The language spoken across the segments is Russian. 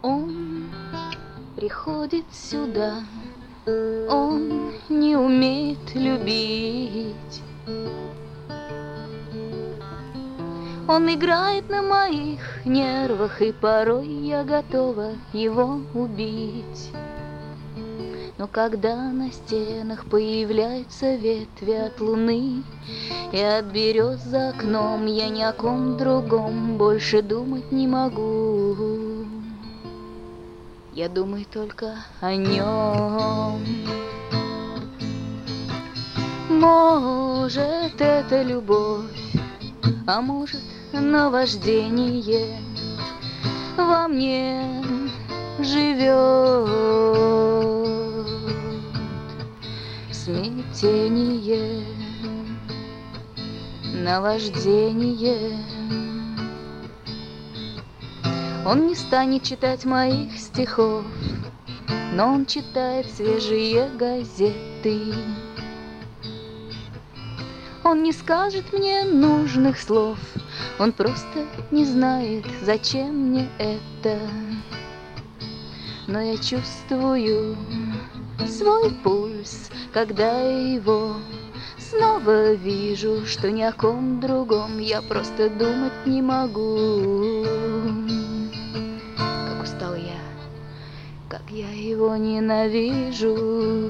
Он приходит сюда, он не умеет любить. Он играет на моих нервах, и порой я готова его убить. Но когда на стенах появляются ветви от луны и от берез за окном, я ни о ком другом больше думать не могу. Я думаю только о нем. Может, это любовь, а может, наваждение во мне живет. Смятение, наваждение. Он не станет читать моих стихов, но он читает свежие газеты. Он не скажет мне нужных слов, он просто не знает, зачем мне это. Но я чувствую свой пульс, когда я его снова вижу, что ни о ком другом я просто думать не могу. Как устал я, как я его ненавижу.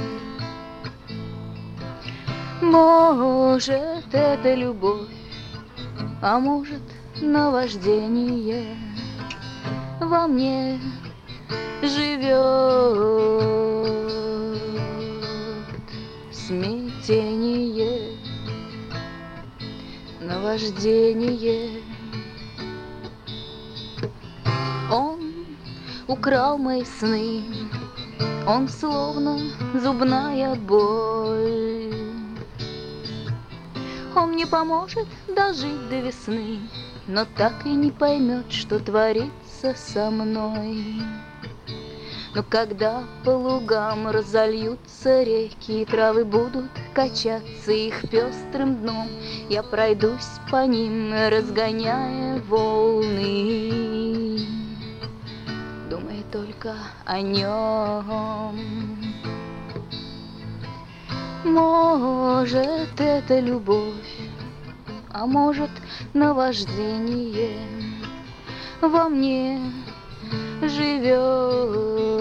Может, это любовь, а может, наваждение во мне живет. Смятение, наваждение. Он украл мои сны, он словно зубная боль. Он не поможет дожить до весны, но так и не поймет, что творится со мной. Но когда по лугам разольются реки, и травы будут качаться их пестрым дном, я пройдусь по ним, разгоняя волны, думая только о нем. Может, это любовь, а может, наваждение во мне живет.